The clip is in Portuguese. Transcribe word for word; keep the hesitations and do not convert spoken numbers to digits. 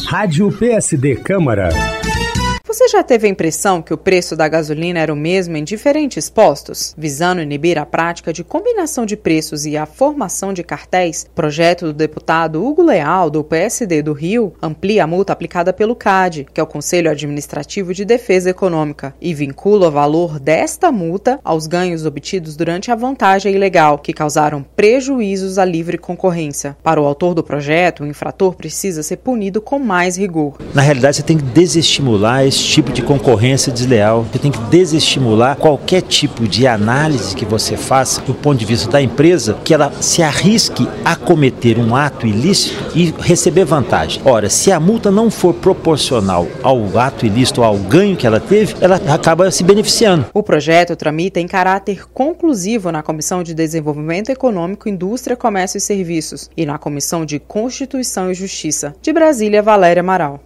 Rádio P S D Câmara. Você já teve a impressão que o preço da gasolina era o mesmo em diferentes postos? Visando inibir a prática de combinação de preços e a formação de cartéis, o projeto do deputado Hugo Leal, do P S D do Rio, amplia a multa aplicada pelo C A D, que é o Conselho Administrativo de Defesa Econômica, e vincula o valor desta multa aos ganhos obtidos durante a vantagem ilegal, que causaram prejuízos à livre concorrência. Para o autor do projeto, o infrator precisa ser punido com mais rigor. Na realidade, você tem que desestimular esse tipo de concorrência desleal. Você tem que desestimular qualquer tipo de análise que você faça do ponto de vista da empresa, que ela se arrisque a cometer um ato ilícito e receber vantagem. Ora, se a multa não for proporcional ao ato ilícito, ao ganho que ela teve, ela acaba se beneficiando. O projeto tramita em caráter conclusivo na Comissão de Desenvolvimento Econômico, Indústria, Comércio e Serviços e na Comissão de Constituição e Justiça. De Brasília, Valéria Amaral.